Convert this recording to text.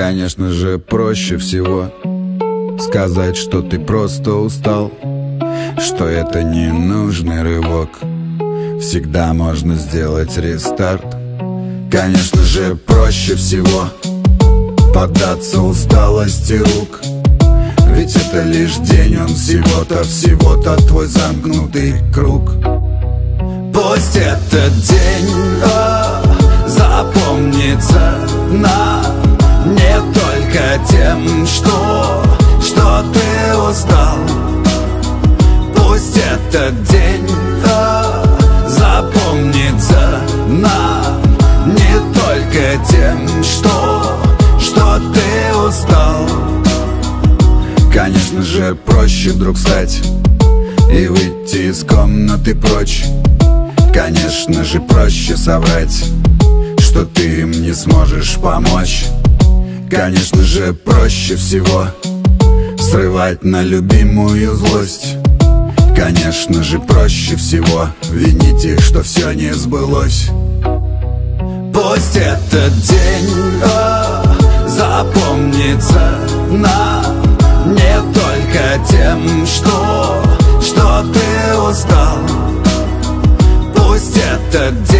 Конечно же, проще всего сказать, что ты просто устал, что это ненужный рывок, всегда можно сделать рестарт. Конечно же, проще всего поддаться усталости рук, ведь это лишь день, он всего-то твой замкнутый круг. Пусть этот день запомнится нам не только тем, что ты устал. Пусть этот день запомнится нам не только тем, что ты устал. Конечно же, проще вдруг встать и выйти из комнаты прочь. Конечно же, проще соврать, что ты им не сможешь помочь. Конечно же, проще всего срывать на любимую злость. Конечно же, проще всего винить их, что все не сбылось. Пусть этот день запомнится нам не только тем, что ты устал. Пусть этот день